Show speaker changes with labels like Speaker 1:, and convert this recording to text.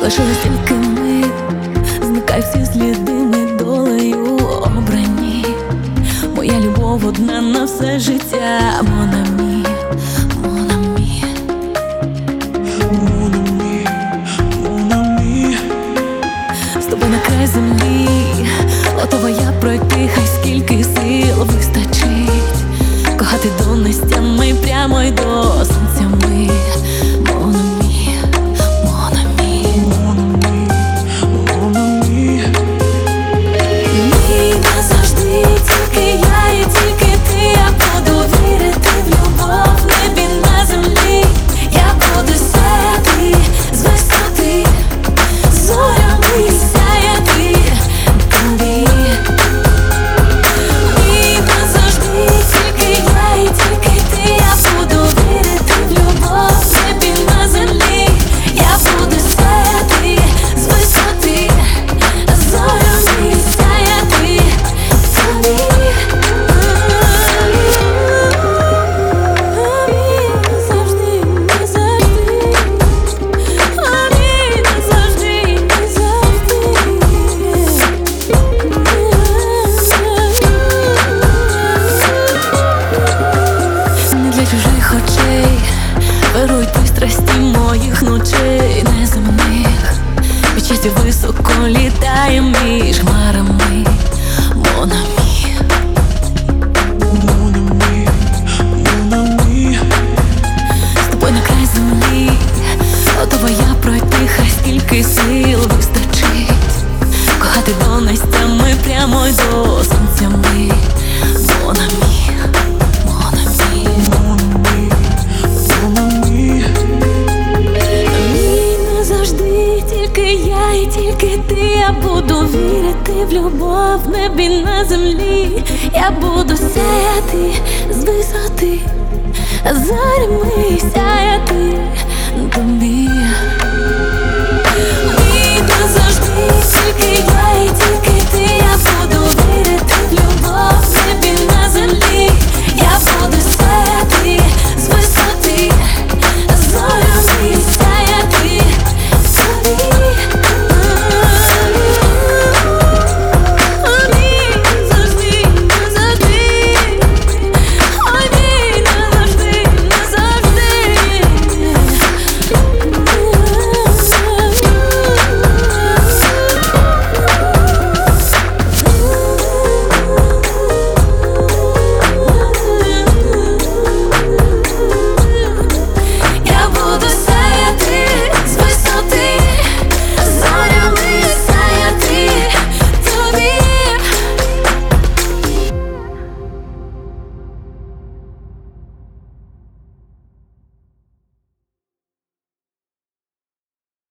Speaker 1: Лишилось тільки ми, зникай всі сліди, ми долею обрані. Моя любов одна на все життя. Mon ami, mon ami,
Speaker 2: mon ami, mon ami.
Speaker 1: з тобою на край землі, готова я пройти, хай скільки сил вистачить. Кохати до нестями, прямо й до сонця ми. Mon ami, mon ami,
Speaker 2: Mon ami, mon ami.
Speaker 1: Мій назавжди, тільки я і тільки ти. Я буду вірити в любов, в небі на землі. Я буду сяяти з висоти, зорями сяяти тобі. Мій назавжди, тільки я і тільки ти. Я буду вірити в любов, в небі на землі. Я буду сяяти з висоти, зорями сяяти тобі. Завжди, назавжди, назавжди, не для чужих очей вирують пристрасті моїх ночей неземних. Від щастя високо літає між хмарами. Mon ami,
Speaker 2: Mon ami, mon ami.
Speaker 1: з тобою на край землі, готова я пройти, хай скільки сил вистачить. Кохати до нестями, прямо й до сонця ми. Mon ami, mon ami,
Speaker 2: Mon ami, mon ami.
Speaker 1: мій назавжди, тільки я і тільки ти. Я буду вірити в любов, в небі на землі. Я буду сяяти з висоти, зорями сяяти